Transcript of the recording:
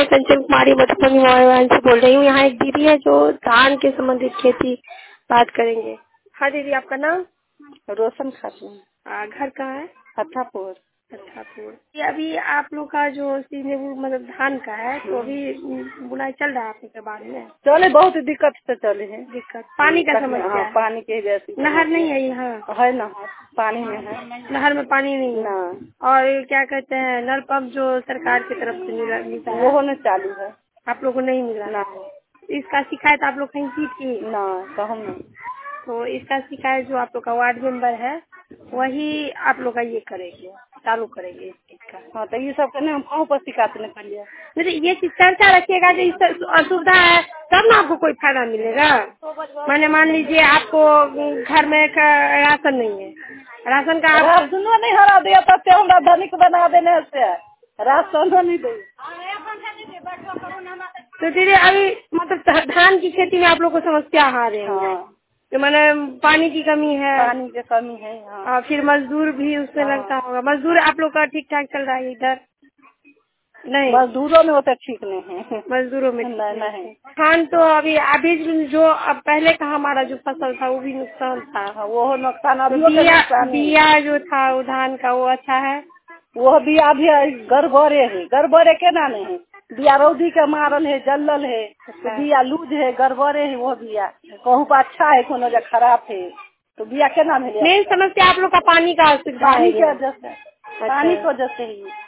कंचन कुमारी Madhubani mobile से बोल रही हूँ। यहाँ एक दीदी है जो धान के संबंधित खेती बात करेंगे। हाँ दीदी, आपका नाम? रोशन खातून। घर कहाँ है? हथापुर। हथापुर। ये अभी आप लोग का जो सीजनेबल मतलब धान का है, तो अभी बुनाई चल रहा है आपके बारे में? चले, बहुत दिक्कत से चले हैं। दिक्कत पानी का समस्या? हाँ, पानी के जैसी। नहर नहीं है यहाँ? है नहर, पानी में है। नहर में पानी नहीं है ना। और क्या कहते हैं, नल पंप जो सरकार की तरफ से मिलता है वो न चालू है। आप लोगों को नहीं मिला? ना। इसका शिकायत आप लोग कहीं की थी? ना, कहूँ ना। तो इसका शिकायत जो आप लोग का वार्ड मेंबर है वही आप लोग का ये करेंगे, चालू करेंगे इस चीज का। हाँ, तो ये सब करने हम कहाँ पर शिकायत न करिए। नहीं, ये चीज चर्चा रखिएगा कि इस असुविधा है तब ना आपको कोई फायदा मिलेगा। मैंने मान लीजिए आपको घर में राशन नहीं है, राशन का राशन नहीं हरा दिया तो हमरा धनिक बना देने से राशन नहीं दे। तो दीदी अभी मतलब धान की खेती में आप लोग को समस्या आ रही है? तो मैंने पानी की कमी है? पानी की कमी है। हाँ। फिर मजदूर भी उसमें लगता होगा। मजदूर आप लोग का ठीक ठाक चल रहा है इधर? नहीं, मजदूरों में होता ठीक नहीं है। मजदूरों में नहीं। धान तो अभी जो अब पहले का हमारा जो फसल था वो भी नुकसान था। वो नुकसान अभी बिया जो था वो धान का वो अच्छा है? वो बिया भी गड़बड़े है। गड़बड़े के ना नहीं है, बिया रौदी के मारल है, जल्लल है। तो बिया लूज है, गड़बड़े है। वो बिया कहूँ पर अच्छा है, कोनो जो खराब है, तो बिया के ना मिले। मेन समस्या आप लोग का पानी का असुविधा है? पानी की वजह से, पानी की वजह से ही।